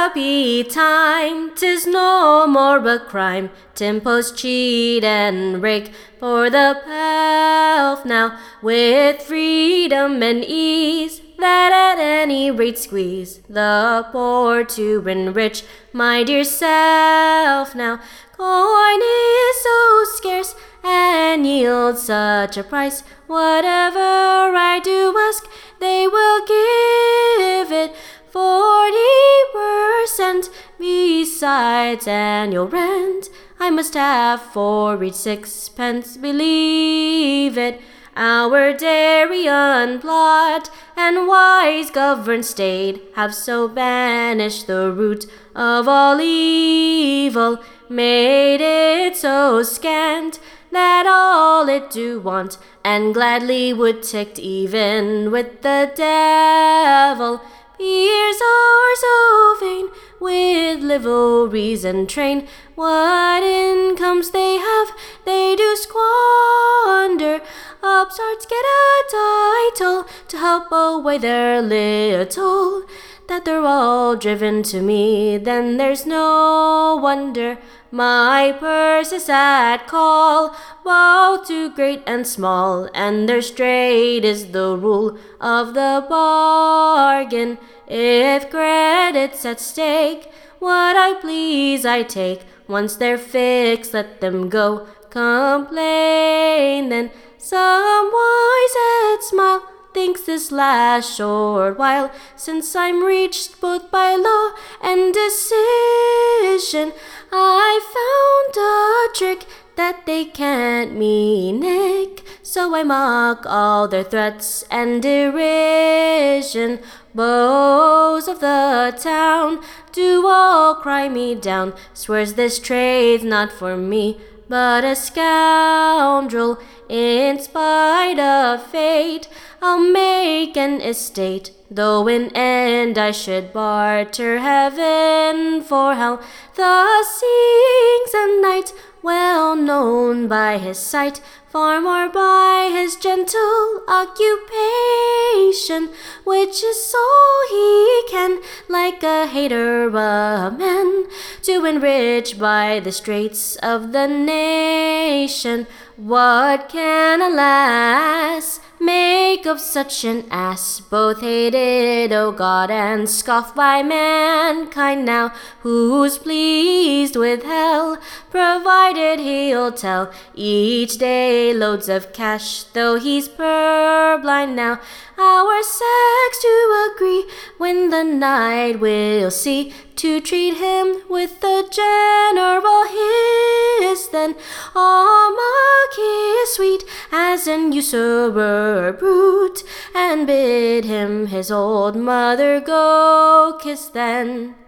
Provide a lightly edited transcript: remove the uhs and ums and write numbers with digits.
happy time, 'tis no more a crime to impose, cheat, and rake for the pelf now, with freedom and ease, that at any rate squeeze the poor to enrich my dear self now. Coin is so scarce and yields such a price, whatever I do ask, they will give it 40% besides annual rent. I must have for each sixpence, believe it. Our Darien plot and wise governed state have so banished the root of all evil, made it so scant that all it do want and gladly would tick even with the devil. Peers are so vain with liveries and train, what incomes they have they do squander. Upstarts get a title to help away their little, that they're all driven to me, then there's no wonder my purse is at call, both to great and small, and their straight is the rule of the bargain. If credit's at stake, what I please I take. Once they're fixed, let them go complain. Then some wise head smile, thinks this last short while, since I'm reached both by law and decision, I found a trick that they can't me nick. So I mock all their threats and derision. Beaux of the town do all cry me down, swears this trade's not for me, but a scoundrel. In spite of fate, I'll make an estate, though in end I should barter heaven for hell. Thus sings a knight, well known by his sight, far more by his gentle occupation, which is so he can, like a hater of men, to enrich by the straits of the nation. What can, alas, make of such an ass, both hated, O God, and scoffed by mankind now, who's pleased with hell, provided he'll tell each day loads of cash, though he's purblind now. Our sex to agree when the night will see, to treat him with the general hiss, then all mock his sweet as an usurer brute, and bid him his old mother go kiss then.